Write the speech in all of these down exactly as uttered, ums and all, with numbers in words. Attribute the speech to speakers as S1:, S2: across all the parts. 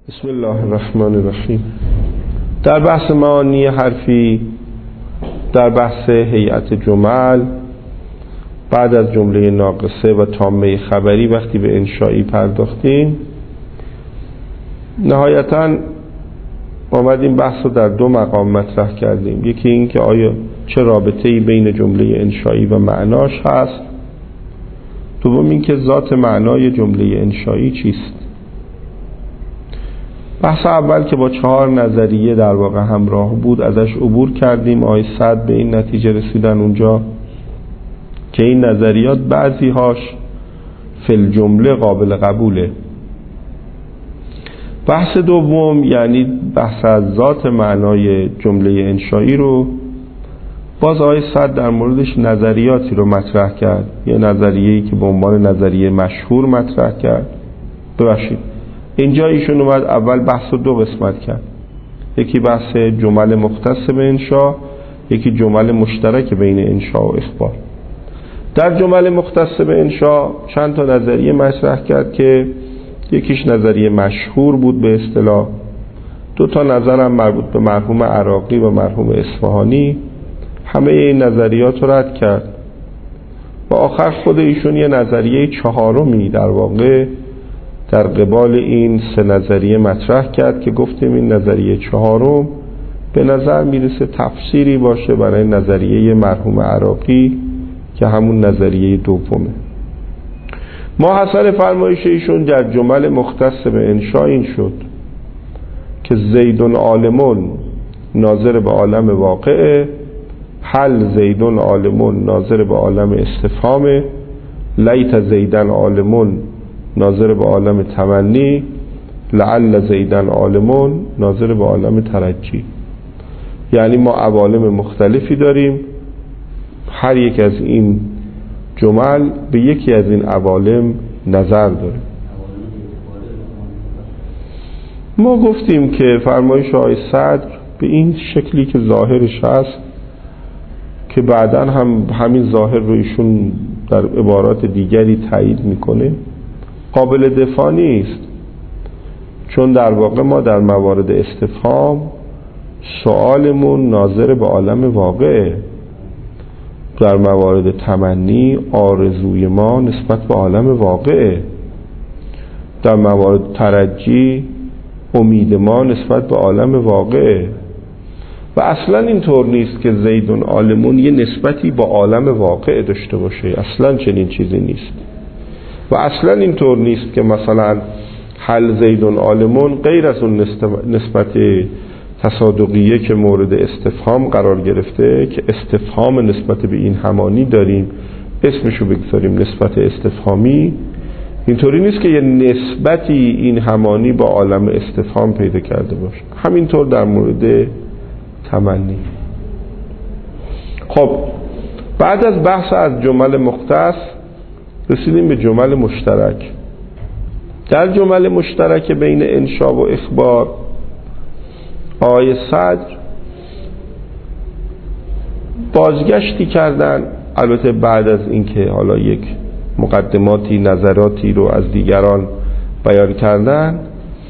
S1: بسم الله الرحمن الرحیم. در بحث معانی حرفی، در بحث هیئت جمل، بعد از جمله ناقصه و تامه خبری وقتی به انشایی پرداختیم، نهایتاً آمدیم بحث رو در دو مقام مطرح کردیم. یکی این که آیا چه رابطه‌ای بین جمله انشایی و معناش هست، دوم این که ذات معنای جمله انشایی چیست. بحث اول که با چهار نظریه در واقع همراه بود ازش عبور کردیم. آقای سعد به این نتیجه رسیدن اونجا که این نظریات بعضی هاش فی الجمله قابل قبوله. بحث دوم یعنی بحث از ذات معنای جمله انشایی رو باز آقای سعد در موردش نظریاتی رو مطرح کرد. یه نظریه‌ای که به عنوان نظریه مشهور مطرح کرد. ببخشید اینجا ایشون اومد اول بحث رو دو قسمت کرد. یکی بحث جمل مختص به انشا، یکی جمل مشترک بین انشا و اخبار. در جمل مختص به انشا چند تا نظریه مطرح کرد که یکیش نظریه مشهور بود به اصطلاح، دو تا نظرم مربوط به مرحوم عراقی و مرحوم اصفهانی. همه این نظریات رو رد کرد و آخر خود ایشون یه نظریه چهارمی در واقع در قبال این سه نظریه مطرح کرد که گفتیم این نظریه چهارم به نظر میرسه تفسیری باشه برای نظریه مرحوم عراقی که همون نظریه دومه. ما حاصل فرمایش ایشون در جمل مختص به انشا این شد که زیدون عالمون ناظر به عالم واقعه، حل زیدون عالمون ناظر به عالم استفهامه، لیت زیدن عالمون ناظر به عالم تمنی، لعل زیدن عالمون ناظر به عالم ترجی. یعنی ما عوالم مختلفی داریم، هر یک از این جمل به یکی از این عوالم نظر داریم. ما گفتیم که فرمایش آقای صدر به این شکلی که ظاهرش هست که بعداً هم همین ظاهر رو ایشون در عبارات دیگری تایید میکنه، قابل دفاع نیست. چون در واقع ما در موارد استفهام سؤالمون ناظر به عالم واقعه، در موارد تمنی آرزوی ما نسبت به عالم واقعه، در موارد ترجی امید ما نسبت به عالم واقعه. و اصلا اینطور نیست که زیدون عالمون یه نسبتی با عالم واقع داشته باشه، اصلا چنین چیزی نیست. و اصلا اینطور نیست که مثلا حل زیدون عالمون غیر از اون نسبت تصادقیه که مورد استفهام قرار گرفته که استفهام نسبت به این همانی داریم، اسمشو بگذاریم نسبت استفهامی، اینطوری نیست که یه نسبتی این همانی با عالم استفهام پیدا کرده باشه. همینطور در مورد تمنی. خب بعد از بحث از جمل مختص رسیدیم به جمل مشترک. در جمل مشترک بین انشا و اخبار آقای صدر بازگشتی کردن، البته بعد از اینکه حالا یک مقدماتی نظراتی رو از دیگران بیان کردن،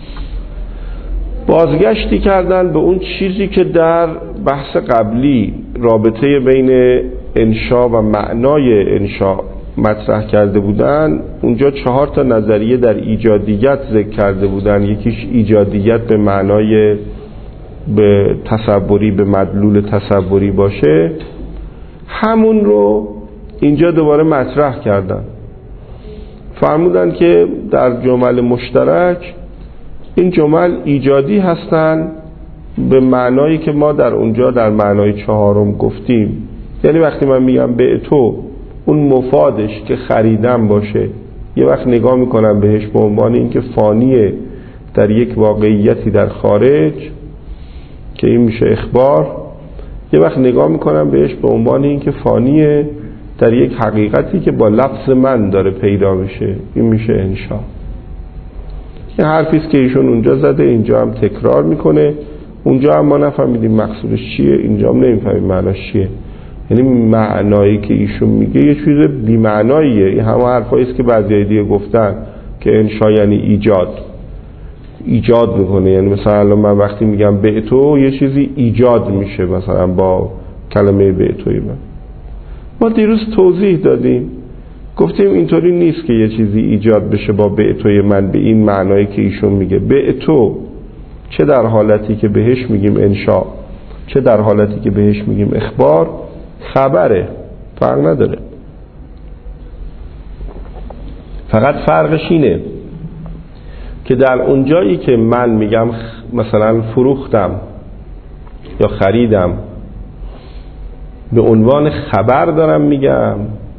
S1: بازگشتی کردن به اون چیزی که در بحث قبلی رابطه بین انشا و معنای انشا مطرح کرده بودن. اونجا چهار تا نظریه در ایجادیت ذکر کرده بودن. یکیش ایجادیت به معنای به تصوری، به مدلول تصوری باشه، همون رو اینجا دوباره مطرح کردن. فرمودن که در جمل مشترک این جمل ایجادی هستن به معنایی که ما در اونجا در معنای چهارم گفتیم. یعنی وقتی من میگم به تو، اون مفادش که خریدم باشه، یه وقت نگاه میکنم بهش به عنوان اینکه فانیه در یک واقعیتی در خارج که این میشه اخبار، یه وقت نگاه میکنم بهش به عنوان اینکه فانیه در یک حقیقتی که با لفظ من داره پیدا میشه، این میشه انشا. این حرفیست که ایشون اونجا زده، اینجا هم تکرار میکنه. اونجا هم ما نفهمیدیم مقصودش چیه، اینجا هم نمیفهمیم معناش چیه. یعنی معنایی که ایشون میگه یه چیز بی معناییه. این همه حرفاییست که بعضی دیگه گفتن که انشا یعنی ایجاد. ایجاد میکنه. یعنی مثلا الان من وقتی میگم بعتو یه چیزی ایجاد میشه مثلا با کلمه بعتوی من. ما دیروز توضیح دادیم گفتیم اینطوری نیست که یه چیزی ایجاد بشه با بعتوی من به این معنایی که ایشون میگه. بعتو چه در حالتی که بهش میگیم انشاء چه در حالتی که بهش میگیم اخبار خبره، فرق نداره. فقط فرقش اینه که در اونجایی که من میگم مثلا فروختم یا خریدم به عنوان خبر دارم میگم،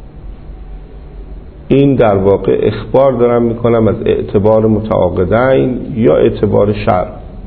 S1: این در واقع اخبار دارم میکنم از اعتبار متعاقدین یا اعتبار شرع،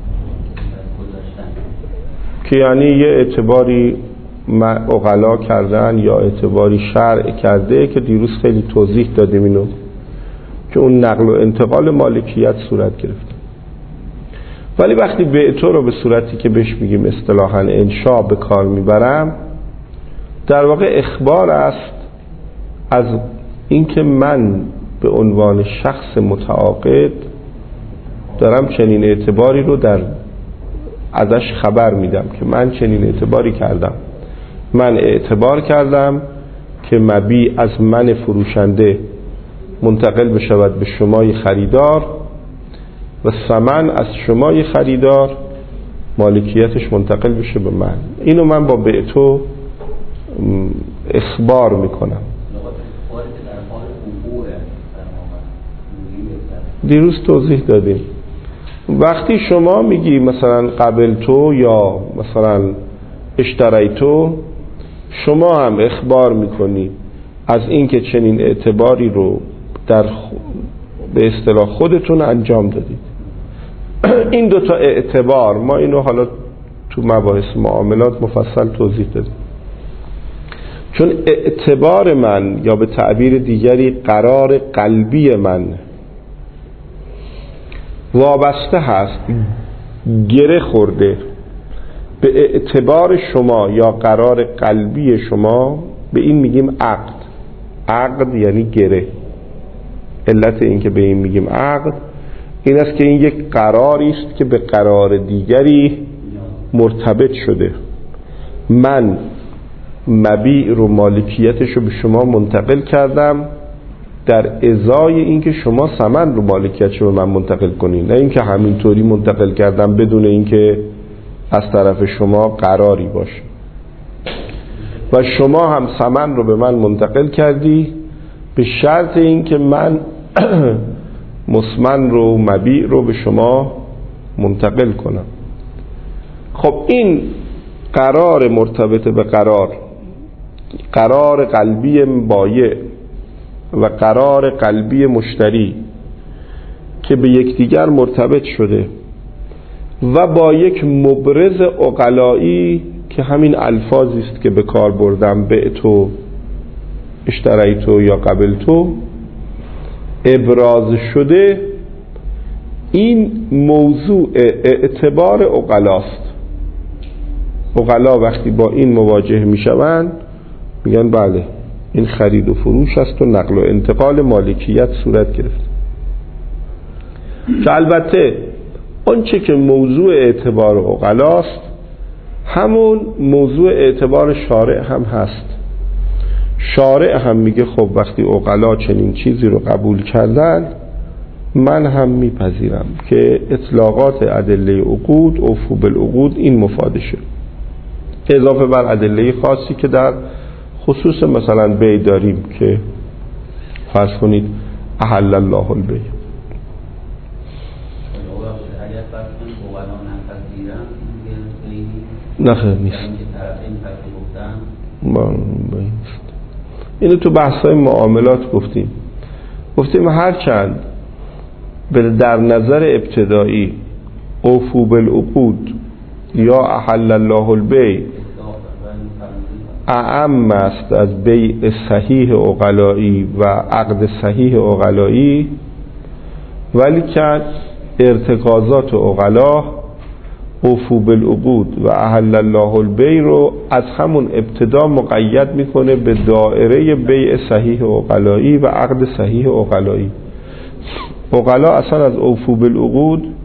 S1: که یعنی یه اعتباری عقلا کردن یا اعتباری شرع کرده که دیروز خیلی توضیح دادیم اینو که اون نقل و انتقال مالکیت صورت گرفت. ولی وقتی بعتو رو به صورتی که بهش میگیم اصطلاحاً انشاء به کار میبرم، در واقع اخبار است از اینکه من به عنوان شخص متعاقد دارم چنین اعتباری رو در ازش خبر میدم که من چنین اعتباری کردم. من اعتبار کردم که مبیع از من فروشنده منتقل بشود به شمای خریدار و ثمن از شمای خریدار مالکیتش منتقل بشه به من. اینو من با بعتو اخبار میکنم. دیروز توضیح دادیم وقتی شما میگی مثلا قبل تو یا مثلا اشتری تو، شما هم اخبار میکنی از اینکه چنین اعتباری رو در به اصطلاح خودتون انجام دادید. این دوتا اعتبار ما اینو حالا تو مباحث معاملات مفصل توضیح دادیم، چون اعتبار من یا به تعبیر دیگری قرار قلبی من وابسته هست، گره خورده به اعتبار شما یا قرار قلبی شما. به این میگیم عقد. عقد یعنی گره. علت این که به این میگیم عقد این است که این یک قراری است که به قرار دیگری مرتبط شده. من مبیع رو مالکیتش رو به شما منتقل کردم در ازای اینکه شما ثمن رو مالکیتش رو به من منتقل کنین، نه اینکه همینطوری منتقل کردم بدون اینکه از طرف شما قراری باشه. و شما هم ثمن رو به من منتقل کردی به شرط اینکه من مسمن رو مبیع رو به شما منتقل کنم. خب این قرار مرتبط به قرار، قرار قلبی بایع و قرار قلبی مشتری که به یکدیگر مرتبط شده و با یک مبرز عقلایی که همین الفاظی است که به کار بردم، بعتو، اشتریتو یا قبلتو، ابراز شده. این موضوع اعتبار عقلاست. عقلا وقتی با این مواجه میشوند میگن بله این خرید و فروش است و نقل و انتقال مالکیت صورت گرفت. که البته آنچه که موضوع اعتبار عقلاست همون موضوع اعتبار شارع هم هست. شارع هم میگه خب وقتی عقلا چنین چیزی رو قبول کردن من هم میپذیرم که اطلاقات ادله عقود اوفو بالعقود این مفاده شد، اضافه بر ادله خاصی که در خصوص مثلا بیع داریم که فرض کنید احل الله البیع. نه خیر نیست، اینو تو بحث‌های معاملات گفتیم گفتیم هرچند در نظر ابتدایی اوفو بالعقود یا احل الله البیع اعم است از بیع صحیح عقلایی و عقد صحیح عقلایی، ولی که ارتکازات عقلا اوفو بالعقود و احل الله البیع رو از همون ابتدا مقید میکنه به دائره بیع صحیح عقلایی و عقد صحیح عقلایی. عقلا اصلا از اوفو بالعقود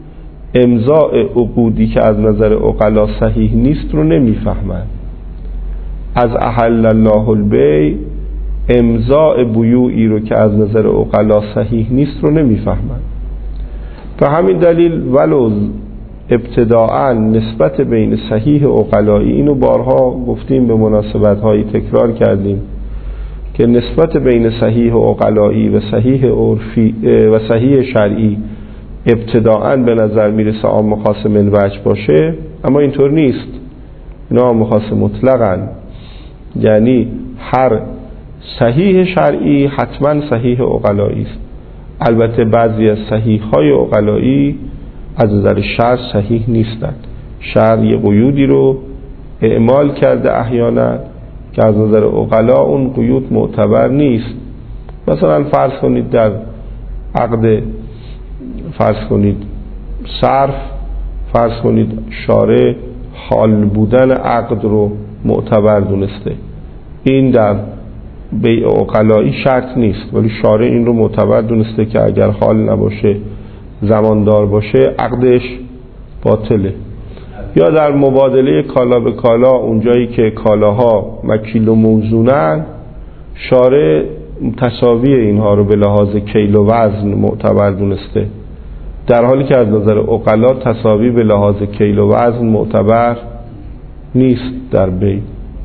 S1: امضاء عقودی که از نظر عقلا صحیح نیست رو نمیفهمن. از احل الله البیع امضاء بیوعی رو که از نظر عقلا صحیح نیست رو نمیفهمن. به همین دلیل ولو ابتداعاً نسبت بین صحیح عقلایی، اینو بارها گفتیم به مناسبت‌های تکرار کردیم که نسبت بین صحیح عقلایی و صحیح عرفی و صحیح شرعی ابتداعاً به نظر میرسه عام خاص من وجه باشه، اما اینطور نیست. اینا عام خاص مطلقاً، یعنی هر صحیح شرعی حتما صحیح عقلایی است. البته بعضی از صحیح های عقلایی از نظر شرع صحیح نیستند. شرع یه قیودی رو اعمال کرده احیانا که از نظر عقلا اون قیود معتبر نیست. مثلا فرض کنید در عقد، فرض کنید صرف، فرض کنید شارع حال بودن عقد رو معتبر دونسته. این در بیع عقلایی شرط نیست، ولی شارع این رو معتبر دونسته که اگر حال نباشه، زماندار باشه، عقدش باطله. یا در مبادله کالا به کالا، اونجایی که کالاها مکیل و موزونن، شارع تساوی اینها رو به لحاظ کیل و وزن معتبر دونسته، در حالی که از نظر عقلا تساوی به لحاظ کیل و وزن معتبر نیست در بیع.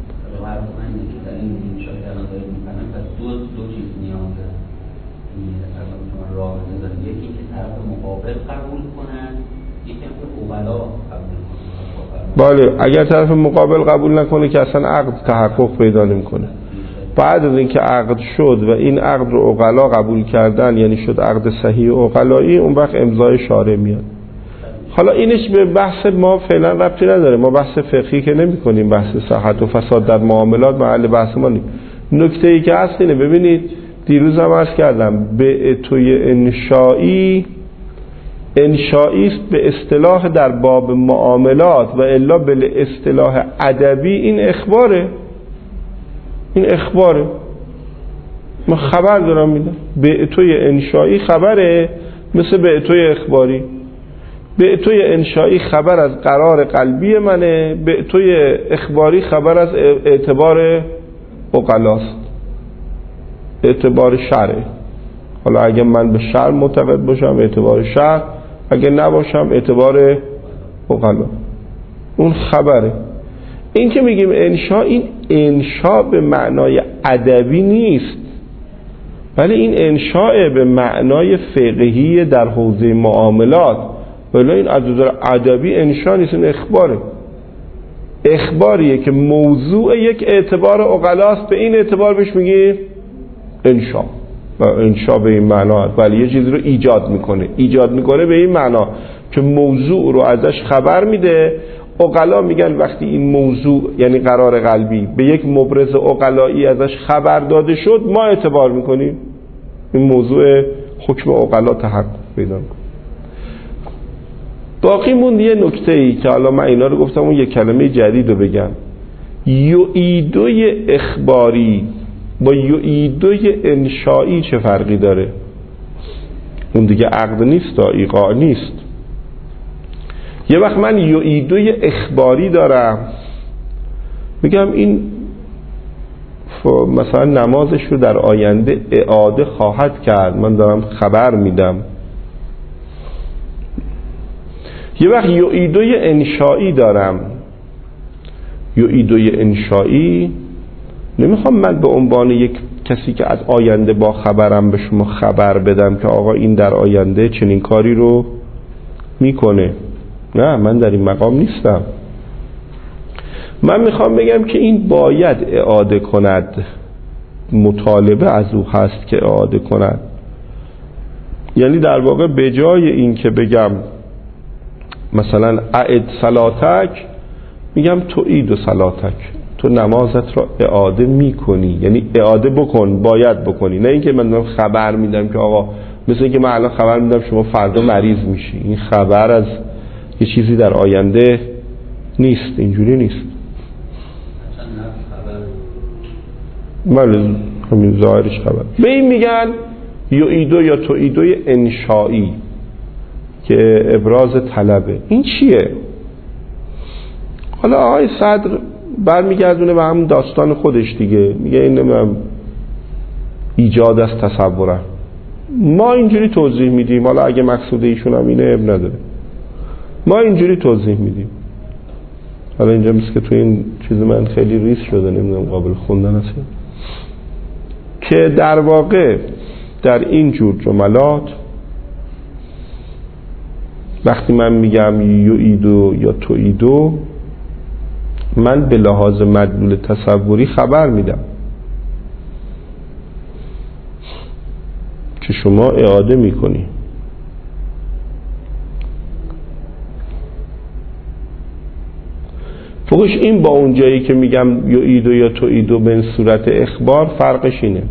S1: بله، اگر طرف مقابل قبول نکنه که اصلا عقد تحقق پیدا نمیکنه. بعد از اینکه عقد شد و این عقد رو عقلا قبول کردن، یعنی شد عقد صحیح عقلایی، اون وقت امضای شارع میاد. حالا اینش به بحث ما فعلا ربطی نداره، ما بحث فقهی که نمی کنیم، بحث صحت و فساد در معاملات محل بحث ما نیست. نکته ای که هست اینه، ببینید دیروز هم عرض کردم به توی انشایی انشایی است به اصطلاح در باب معاملات، و الا به اصطلاح ادبی این اخباره. این اخباره، من خبر دارم میدم. به توی انشایی خبره، مثل به توی اخباری. به توی انشایی خبر از قرار قلبی منه، به توی اخباری خبر از اعتبار عقلاست، اعتبار شرعه. حالا اگه من به شرع معتقد باشم اعتبار شرع، اگه نباشم اعتبار عقلا. اون خبره. این که میگیم انشا، این انشا به معنای ادبی نیست، ولی این انشاء به معنای فقهی در حوزه معاملات. ولی این از نظر ادبی انشا نیست، این اخباره. اخباریه که موضوع یک اعتبار عقلاست، به این اعتبار بهش میگی انشا. و انشا به این معنا، ولی یه چیزی رو ایجاد میکنه. ایجاد میکنه به این معنا که موضوع رو ازش خبر میده. عقلا میگن وقتی این موضوع، یعنی قرار قلبی، به یک مبرز عقلایی ازش خبر داده شد، ما اعتبار میکنیم این موضوع حکم عقلا تحقق پیدا میکنه. باقی موند یه نکته ای که حالا من اینا رو گفتم، اون یه کلمه جدید رو بگم. یعیدوی اخباری با یعیدوی انشایی چه فرقی داره؟ اون دیگه عقد نیست، ایقاع نیست. یه وقت من یعیدوی اخباری دارم، میگم این مثلا نمازش رو در آینده اعاده خواهد کرد، من دارم خبر میدم. یه وقت یعیدوی انشایی دارم. یعیدوی انشایی نمیخوام من به عنوان یک کسی که از آینده با خبرم به شما خبر بدم که آقا این در آینده چنین کاری رو میکنه. نه، من در این مقام نیستم. من میخوام بگم که این باید اعاده کند، مطالبه از او هست که اعاده کند. یعنی در واقع به جای این که بگم مثلا اعد صلاتک، میگم تو عید و صلاتک، تو نمازت را اعاده میکنی. یعنی اعاده بکن، باید بکنی، نه اینکه من خبر میدم که آقا، مثل اینکه من الان خبر میدم شما فردا مریض میشی. این خبر از یه چیزی در آینده نیست، اینجوری نیست. بله، همین ظاهرش خبر. به این میگن یعیدو یا تعیدوی انشایی. که ابراز طلبه. این چیه؟ حالا آقای صدر برمیگردونه به همون داستان خودش دیگه، میگه این نمیدونم ایجاد از تصوره. ما اینجوری توضیح میدیم، حالا اگه مقصود ایشون هم اینه اب نداره، ما اینجوری توضیح میدیم. حالا اینجا میست که تو این چیز من خیلی ریس شده، نمیدونم قابل خوندن هست که در واقع در این جور جملات وقتی من میگم یو ایدو یا تو ایدو، من به لحاظ مدلول تصوری خبر میدم که شما اعاده میکنی. فوقش این با اون جایی که میگم یو ایدو یا تو ایدو به صورت اخبار فرقش اینه.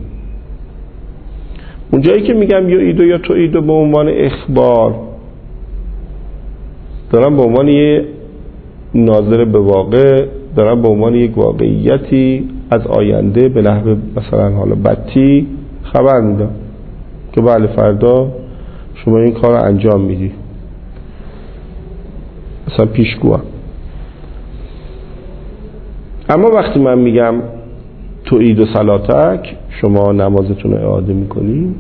S1: اون جایی که میگم یو ایدو یا تو ایدو به عنوان اخبار، دارم به عنوان یه ناظر به واقع، دارم به عنوان یک واقعیتی از آینده به نحو مثلا حالا بدی خبر میدم که بله فردا شما این کار رو انجام میدی، مثلا پیشگوام. اما وقتی من میگم تو عید و صلاتک، شما نمازتون رو اعاده میکنی،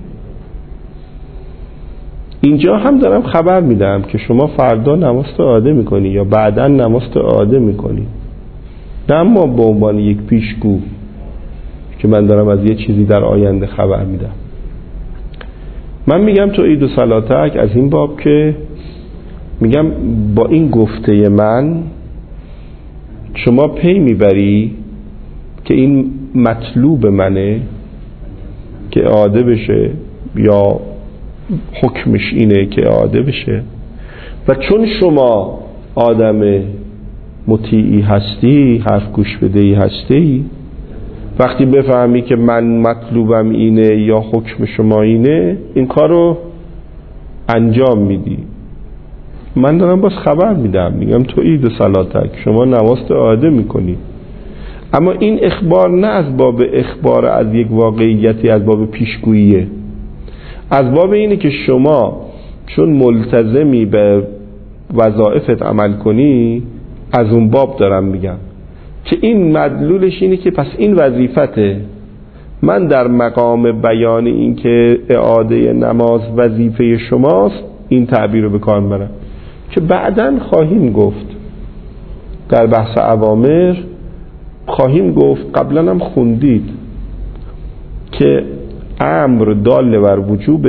S1: اینجا هم دارم خبر میدم که شما فردا نماز رو اعاده میکنی یا بعداً نماز رو اعاده میکنی، نه اما به عنوان یک پیشگو که من دارم از یه چیزی در آینده خبر میدم. من میگم تو عید و صلاتک از این باب که میگم با این گفته من شما پی میبری که این مطلوب منه که اعاده بشه یا حکمش اینه که اعاده بشه، و چون شما آدم مطیعی هستی، حرف گوش بدهی هستی، وقتی بفهمی که من مطلوبم اینه یا حکم شما اینه، این کار رو انجام میدی. من دارم باز خبر میدم، میگم تو عید و صلاتک، شما نماز اعاده میکنی. اما این اخبار نه از باب اخبار از یک واقعیتی، از باب پیشگوییه، از باب اینه که شما چون ملتزمی به وظایفت عمل کنی، از اون باب دارم میگم که این مدلولش اینه که پس این وظیفته. من در مقام بیان این که اعاده نماز وظیفه شماست این تعبیر رو به کار برم که بعداً خواهیم گفت در بحث اوامر، خواهیم گفت قبلا هم خوندید که امر دال بر وجوب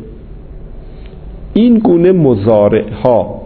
S1: این گونه مضارع ها،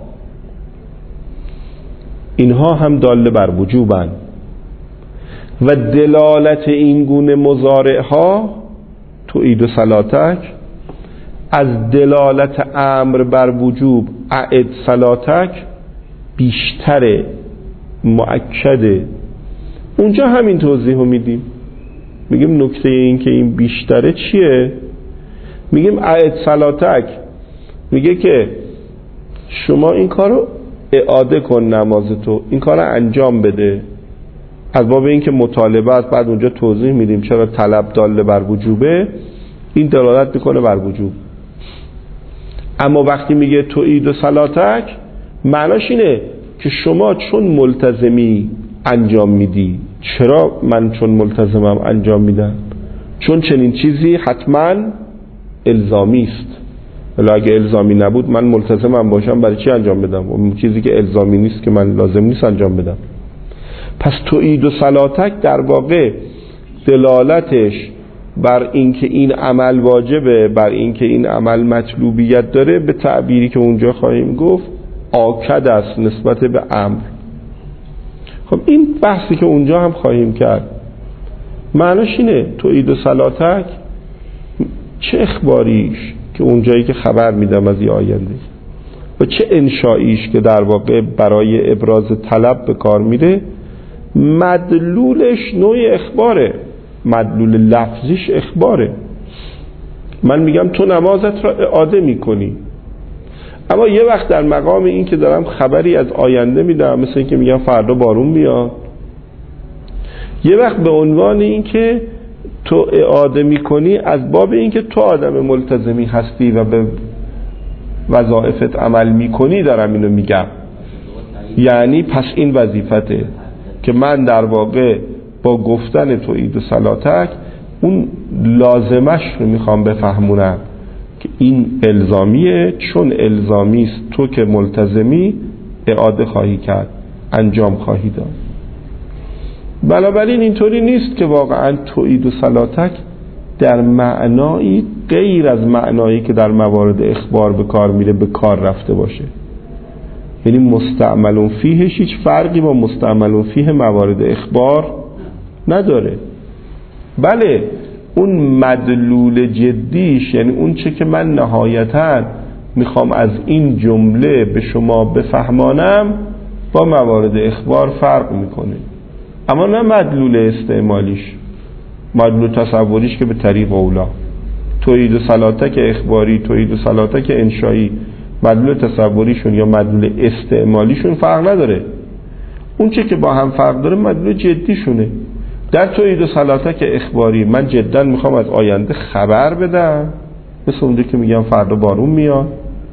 S1: اینها هم دال بر وجوبن و دلالت این گونه مضارع ها تو عید و صلاتک از دلالت امر بر وجوب اعد صلاتک بیشتره، مؤکده. اونجا همین توضیح رو میدیم، میگیم نکته این که این بیشتره چیه؟ میگیم اعد صلاتک میگه که شما این کار رو اعاده کن، نمازتو این کار رو انجام بده، از باب این که مطالبه است. بعد اونجا توضیح میدیم چرا طلب داله بر وجوبه، این دلالت میکنه بر وجوب. اما وقتی میگه تو عید و صلاتک، معناش اینه که شما چون ملتزمی انجام میدی. چرا من چون ملتزمم انجام میدم؟ چون چنین چیزی حتما الزامی است. ولی اگه الزامی نبود من ملتزمم باشم برای چی انجام بدم؟ اون چیزی که الزامی نیست که من لازم نیست انجام بدم. پس تو عید و صلاتک در واقع دلالتش بر اینکه این عمل واجبه، بر اینکه این عمل مطلوبیت داره، به تعبیری که اونجا خواهیم گفت آکد است نسبت به امر. خب این بحثی که اونجا هم خواهیم کرد معناش اینه تو عید و صلاتک چه اخباریش که اونجایی که خبر میدم از یه آینده، و چه انشاییش که در واقع برای ابراز طلب به کار میره. مدلولش نوع اخباره، مدلول لفظیش اخباره. من میگم تو نمازت را اعاده میکنی، اما یه وقت در مقام این که دارم خبری از آینده میدم، مثل این که میگم فردا بارون میاد، یه وقت به عنوان این که تو اعاده میکنی از باب این که تو آدم ملتزمی هستی و به وظایفت عمل میکنی دارم اینو میگم. یعنی پس این وظیفته که من در واقع با گفتن توحید و صلاتک اون لازمش رو میخوام بفهمونم که این الزامیه، چون الزامی است تو که ملتزمی اعاده خواهی کرد، انجام خواهی داد. بنابراین اینطوری نیست که واقعا توحید و صلاتک در معنایی غیر از معنایی که در موارد اخبار به کار میره به کار رفته باشه. یعنی مستعملون فیهش هیچ فرقی با مستعملون فیه موارد اخبار نداره. بله اون مدلول جدیش، یعنی اون چه که من نهایتاً میخوام از این جمله به شما بفهمانم، با موارد اخبار فرق میکنه، اما نه مدلول استعمالیش، مدلول تصوریش که به طریق اولا. توحید و صلاتک اخباری، توحید و صلاتک انشایی، مدلول تصوریشون یا مدلول استعمالیشون فرق نداره. اون چه که با هم فرق داره مدلول جدیشونه. در توحید و صلاتک اخباری من جدا میخوام از آینده خبر بدم، مثل اونجا که میگم فردا بارون میاد.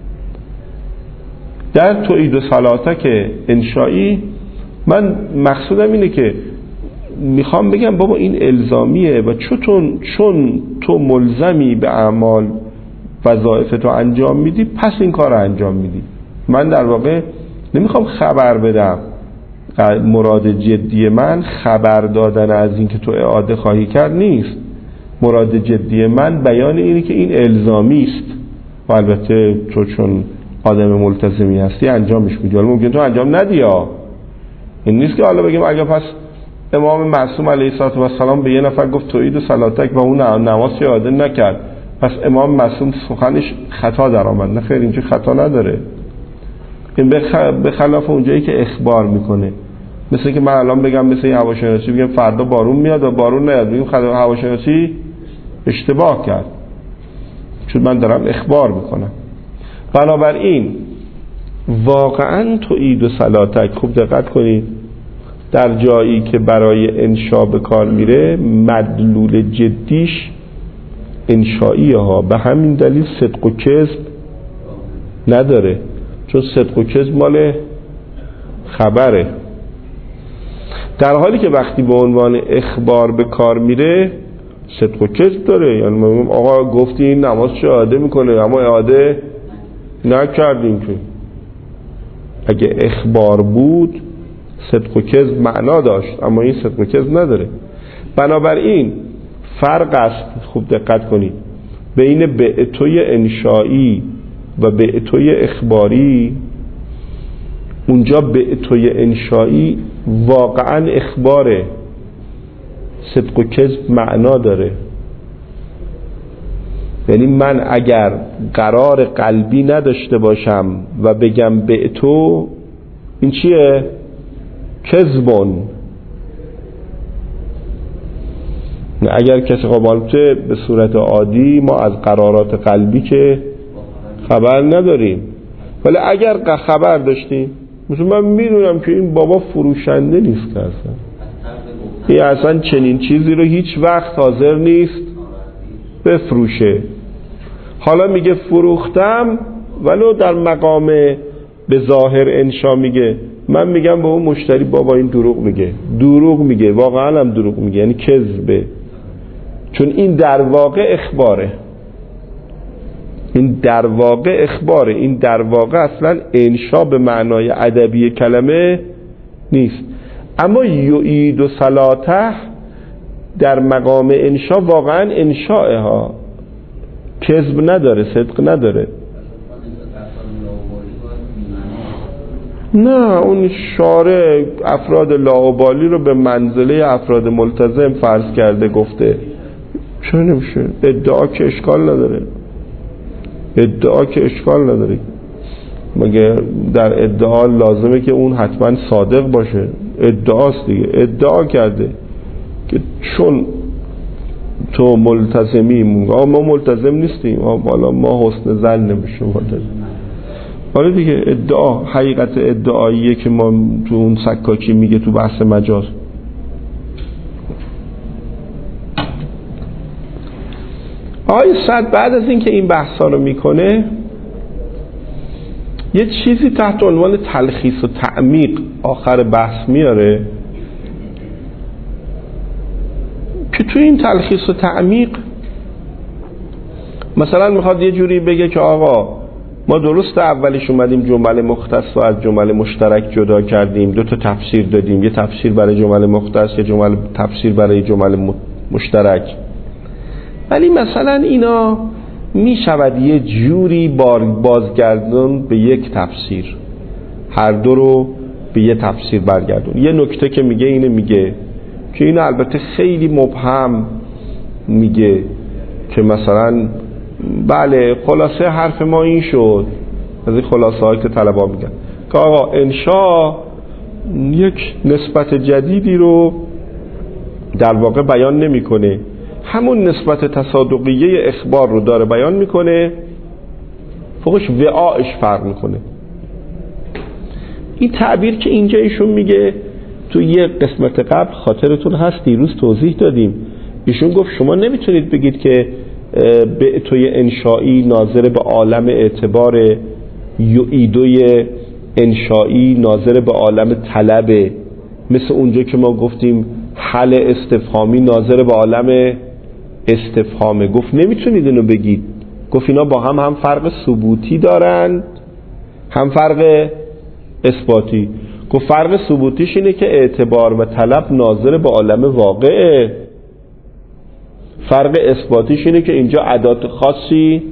S1: در توحید و صلاتک انشایی من مقصودم اینه که میخوام بگم بابا این الزامیه و چون چون تو ملزمی به اعمال وظایفتو انجام میدی، پس این کار رو انجام میدی. من در واقع نمیخوام خبر بدم، مراد جدی من خبر دادن از این که تو اعاده خواهی کرد نیست. مراد جدی من بیان اینه که این الزامی است و البته تو چون آدم ملتزمی هستی انجامش میدی. حالا ممکن تو انجام ندی ها. این نیست که حالا بگیم اگه پس امام معصوم علیه السلام به یه نفر گفت توحید و صلاتک و اون نماز اعاده نکرد، پس امام معصوم سخنش خطا در آمد. نه خیر، اینجا خطا نداره. این به خلاف اونجایی که اخبار میکنه، مثل که من الان بگم مثل این هواشناسی بگم فردا بارون میاد و بارون نیاد، بگیم هواشناسی اشتباه کرد، چون من دارم اخبار میکنم. بنابراین واقعا توحید و صلاتک، خوب دقت کنید، در جایی که برای انشا به کار میره مدلول جدیش انشائیه ها. به همین دلیل صدق و کذب نداره، چون صدق و کذب مال خبره، در حالی که وقتی به عنوان اخبار به کار میره صدق و کذب داره. یعنی آقا گفتی این نماز چه اعاده میکنه اما اعاده نکردیم که. اگه اخبار بود صدق و کذب معنا داشت، اما این صدق و کذب نداره. بنابراین فرق است، خوب دقت کنید، بین بعتوی انشایی و بعتوی اخباری. اونجا بعتوی انشایی واقعا اخباره، صدق و کذب معنا داره. یعنی من اگر قرار قلبی نداشته باشم و بگم بعتو، این چیه؟ کذبون. اگر کسی قبالته به صورت عادی ما از قرارات قلبی که خبر نداریم، ولی اگر خبر داشتیم، مثلا من میدونم که این بابا فروشنده نیست که اصلا این اصلا چنین چیزی رو هیچ وقت حاضر نیست بفروشه. حالا میگه فروختم، ولو در مقام به ظاهر انشا میگه، من میگم به اون مشتری بابا این دروغ میگه، دروغ میگه، واقعا هم دروغ میگه، یعنی کذبه. چون این در واقع اخباره، این در واقع اخباره، این در واقع اصلا انشا به معنای ادبی کلمه نیست. اما یعید و صلاته در مقام انشا واقعا انشاء ها، کذب نداره، صدق نداره. نه، اون شارع افراد لاابالی رو به منزله افراد ملتزم فرض کرده، گفته چرا نمیشه؟ ادعا که اشکال نداره، ادعا که اشکال نداره. مگه در ادعا لازمه که اون حتما صادق باشه؟ ادعاست دیگه، ادعا کرده که چون تو ملتزمی، ما ملتزم نیستیم، حالا ما حسن ظن نمیشه ملتزم. حالا دیگه ادعا، حقیقت ادعاییه که ما تو اون سکاکی میگه تو بحث مجاز. آقای صد بعد از این که این بحثا رو میکنه یه چیزی تحت عنوان تلخیص و تعمیق آخر بحث میاره که توی این تلخیص و تعمیق مثلا میخواد یه جوری بگه که آقا ما درست اولش اومدیم جمله مختص رو از جمله مشترک جدا کردیم، دو تا تفسیر دادیم، یه تفسیر برای جمله مختص، یه جمله تفسیر برای جمله مشترک، ولی مثلا اینا میشود یه جوری بازگردون به یک تفسیر، هر دو رو به یه تفسیر برگردون. یه نکته که میگه اینه، میگه که این البته خیلی مبهم میگه که مثلا بله خلاصه حرف ما این شد، از این خلاصه هایی که طلبا میگن که آقا انشاء یک نسبت جدیدی رو در واقع بیان نمیکنه، همون نسبت تصادقیه اخبار رو داره بیان میکنه، فوقش وعاش فرق میکنه. این تعبیر که اینجا ایشون میگه تو یه قسمت قبل خاطرتون هست دیروز توضیح دادیم، ایشون گفت شما نمیتونید بگید که به توی انشایی ناظر به عالم اعتبار، یعیدوی انشایی ناظر به عالم طلبه، مثل اونجا که ما گفتیم حل استفهامی ناظر به عالم استفهامه. گفت نمیتونید اینو بگید، گفت اینا با هم هم فرق ثبوتی دارند هم فرق اثباتی. گفت فرق ثبوتیش اینه که اعتبار و طلب ناظر به عالم واقعه، فرق اثباتیش اینه که اینجا ادات خاصی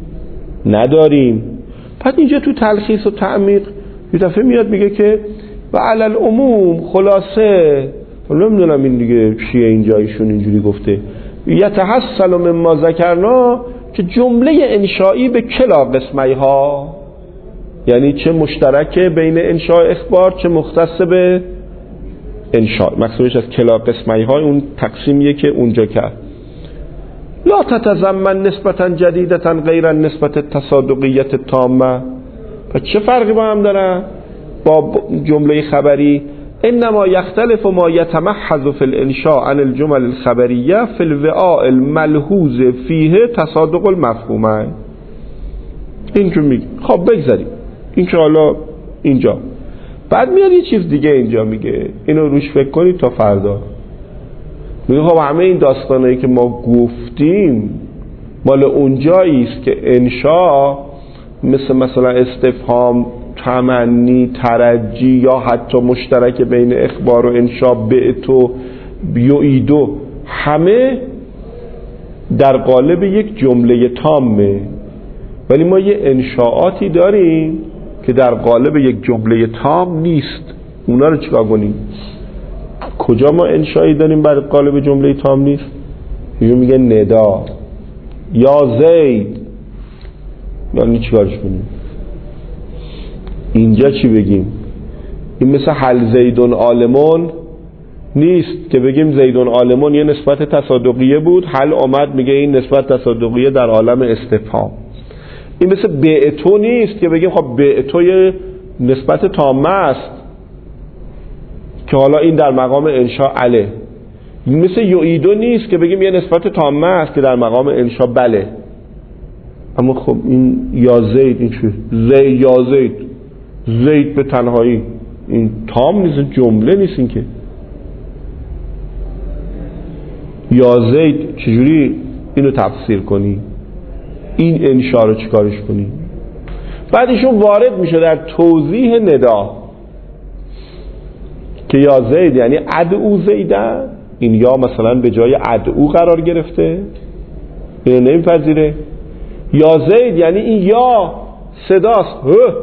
S1: نداریم. پس اینجا تو تلخیص و تعمیق یه دفعه میاد میگه که و علی العموم خلاصه، نمیدونم این دیگه چیه اینجا ایشون اینجوری گفته، یتحصل مما ذکرنا که جمله انشایی به کلا قسمی ها، یعنی چه مشترکه بین انشاء اخبار چه مختص به انشاء، مقصودش از کلا قسمی ها اون تقسیمیه که اونجا کرد. لا تتضمن نسبتا جدیدتا غیر نسبت تصادقیت تامه. و چه فرقی با هم دارن با جمله خبری؟ انما یختلف ما یتمحض فی الانشاء عن الجمل الخبریه فی الوعاء الملحوظ فیه تصادق المفهومه. اینجور میگه. خب بگذاریم این که حالا اینجا بعد میاد یه چیز دیگه اینجا میگه، اینو روش فکر کنید تا فردا. میگه خب همه این داستانایی که ما گفتیم مال اونجایی است که انشاء مثل مثلا استفهام، تمنی، ترجی یا حتی مشترک بین اخبار و انشاء، بعت و یعیدو، همه در قالب یک جمله تامه، ولی ما یه انشاءاتی داریم که در قالب یک جمله تام نیست. اونا رو چیکار کنیم؟ کجا ما انشایی داریم بر قالب جمله تام نیست؟ یه میگه ندا یا زید، یعنی چیکارش کنیم؟ اینجا چی بگیم؟ این مثل هل زیدون عالمون نیست که بگیم زیدون عالمون یه نسبت تصادقیه بود، هل آمد میگه این نسبت تصادقیه در عالم استفهام. این مثل بعتو نیست که بگیم خب بعتو یه نسبت تامه است که حالا این در مقام انشاء عله. مثل یعیدو نیست که بگیم یه نسبت تامه است که در مقام انشاء بله. اما خب این یا زید، این چی؟ زید یا زید، زید به تنهایی، این تام نیست، جمله نیست. این که یا زید چجوری اینو تفسیر کنی؟ این انشاء رو چیکارش کنی؟ بعد ایشون وارد میشه در توضیح ندا که یا زید یعنی ادعو زیدن، این یا مثلا به جای ادعو قرار گرفته، اینو نمیپذیره. یا زید یعنی این یا صداست، ه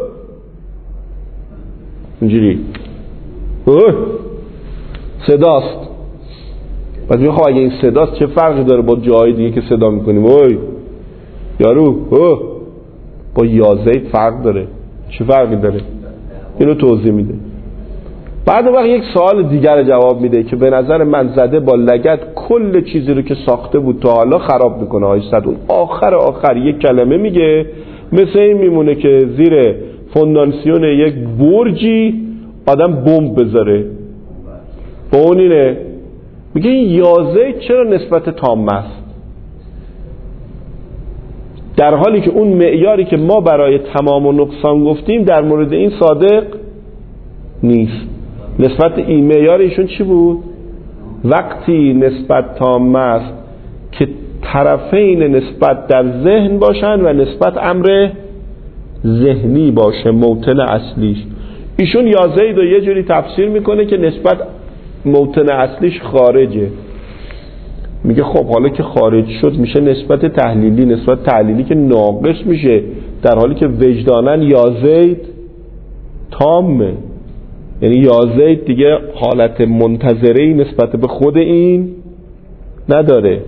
S1: اینجوری ه صداست. بعد میگه خب اگه این صداست چه فرقی داره با جای دیگه که صدا میکنیم؟ اوی یارو ه با یا زید فرق داره، چه فرقی داره؟ اینو توضیح میده. بعد وقت یک سوال دیگر جواب میده که به نظر من زده با لگد کل چیزی رو که ساخته بود تا حالا خراب میکنه. آیه صدون آخر آخر یک کلمه میگه مثل این میمونه که زیر فونداسیون یک برجی آدم بمب بذاره. با اون اینه میگه این یازه چرا نسبت تام است؟ در حالی که اون معیاری که ما برای تمام و نقصان گفتیم در مورد این صادق نیست. نسبت این معیار ایشون چی بود؟ وقتی نسبت تام است که طرفین نسبت در ذهن باشن و نسبت امر ذهنی باشه موطن اصلیش. ایشون یا زید رو یه جوری تفسیر میکنه که نسبت موطن اصلیش خارجه، میگه خب حالا که خارج شد میشه نسبت تحلیلی، نسبت تحلیلی که ناقص میشه، در حالی که وجدانن یا زید تامه، یعنی یا زید دیگه حالت منتظری نسبت به خود این نداره.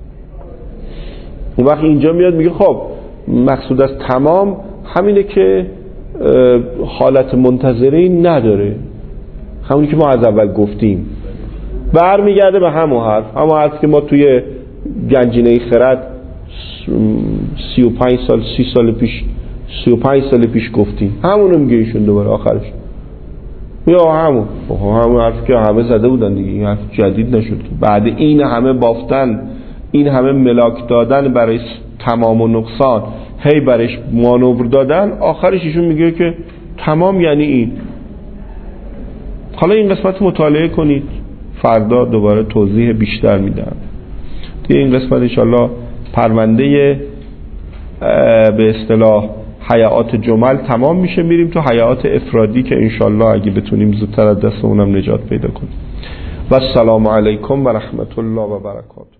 S1: اون وقت اینجا میاد میگه خب مقصود از تمام همینه که حالت منتظری نداره، همونی که ما از اول گفتیم. برمیگرده به همون حرف همون حرف که ما توی گنجینه خرد سی و پنج سال سی سال پیش سی و پنج سال پیش گفتیم، همونو میگه ایشون دوباره آخرش. یا همون همون حرف که همه زده بودن دیگه، این حرف جدید نشد. بعد این همه بافتن، این همه ملاک دادن برای تمام و نقصان، هی برش مانور دادن، آخرش ایشون میگه که تمام یعنی این. حالا این قسمت مطالعه کنید، فردا دوباره توضیح بیشتر میدم. دیگه این قسمت انشالله پرونده به اصطلاح حیات جمل تمام میشه، میریم تو حیات افرادی که انشالله اگه بتونیم زودتر از دست اونم نجات پیدا کنیم. و السلام علیکم و رحمت الله و برکاته.